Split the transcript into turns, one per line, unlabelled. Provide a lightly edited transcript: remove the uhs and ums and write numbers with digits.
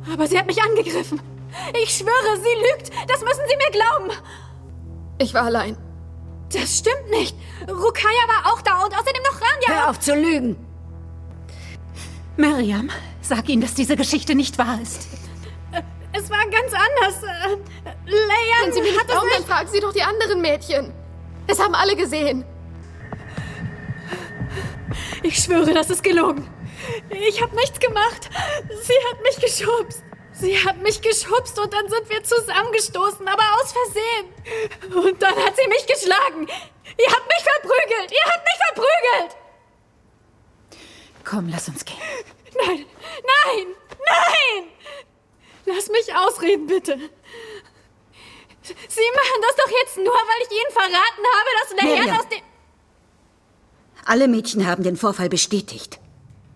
Aber sie hat mich angegriffen. Ich schwöre, sie lügt. Das müssen Sie mir glauben.
Ich war allein.
Das stimmt nicht. Rukaya war auch da und außerdem noch Rania.
Hör auf zu lügen.
Miriam, sag ihnen, dass diese Geschichte nicht wahr ist.
Es war ganz anders. Leia
Wenn Sie mir nicht
hat es
glauben, dann
nicht...
fragen Sie doch die anderen Mädchen. Es haben alle gesehen.
Ich schwöre, das ist gelogen. Ich habe nichts gemacht. Sie hat mich geschubst. Sie hat mich geschubst und dann sind wir zusammengestoßen, aber aus Versehen. Und dann hat sie mich geschlagen. Ihr habt mich verprügelt. Ihr habt mich verprügelt.
Komm, lass uns gehen.
Nein, nein, nein! Lass mich ausreden, bitte. Sie machen das doch jetzt nur, weil ich Ihnen verraten habe, dass der Herd
Miriam.
aus dem...
Alle Mädchen haben den Vorfall bestätigt.